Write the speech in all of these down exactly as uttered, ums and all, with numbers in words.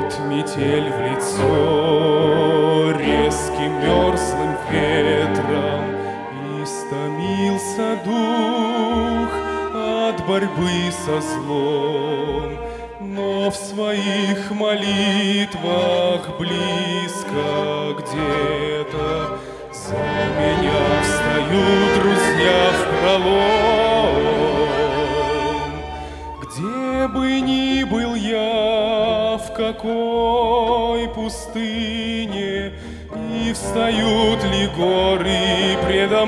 метель в лицо резким мерзлым ветром, истомился дух от борьбы со злом, но в своих молитвах близко где-то за меня встают друзья впролом. Где бы ни был я, в какой пустыне, и встают ли горы предо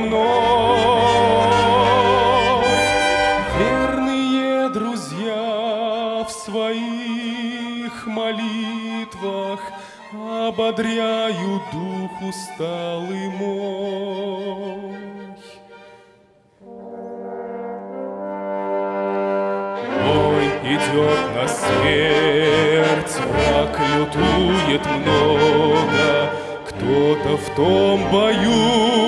мной, верные друзья в своих молитвах ободряют дух усталый мой. Бой идет на смерть, враг лютует много, кто-то в том бою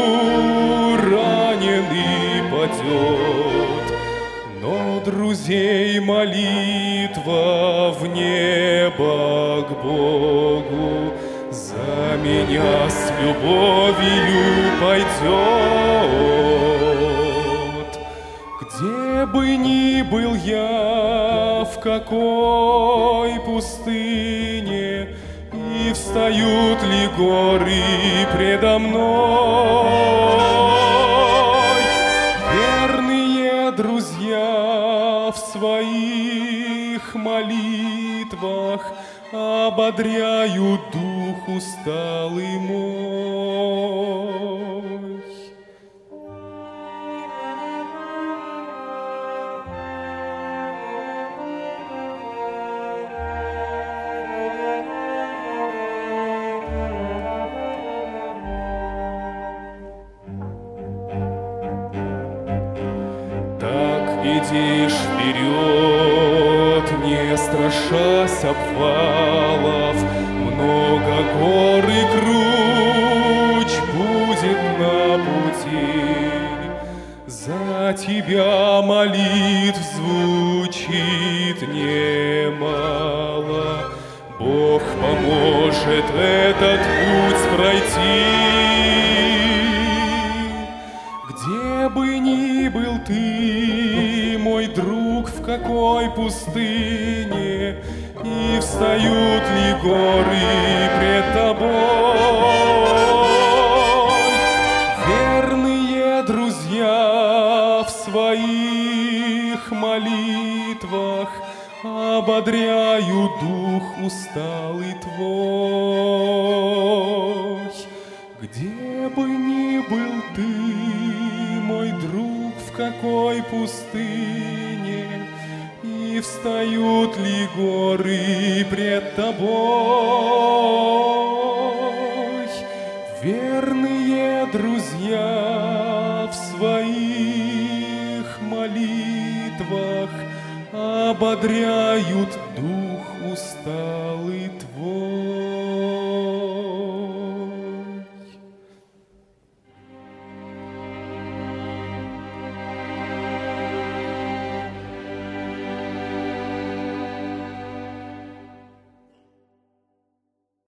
ранен и падет, но друзей молитва в небо к Богу за меня с любовью пойдет. Где бы ни был я, в какой пустыне, и встают ли горы предо мной, верные друзья в своих молитвах ободряют дух усталый мой. Идишь вперед, не страшась обвалов, много гор и круч будет на пути. За тебя молитв звучит немало, Бог поможет этот путь пройти. Где бы ни был ты, мой друг, в какой пустыне, и встают ли горы пред тобой, верные друзья в своих молитвах ободряют дух усталый твой. Где бы ни был ты, мой друг, в какой пустыне, и встают ли горы пред тобой, верные друзья в своих молитвах ободряют дух усталый твой.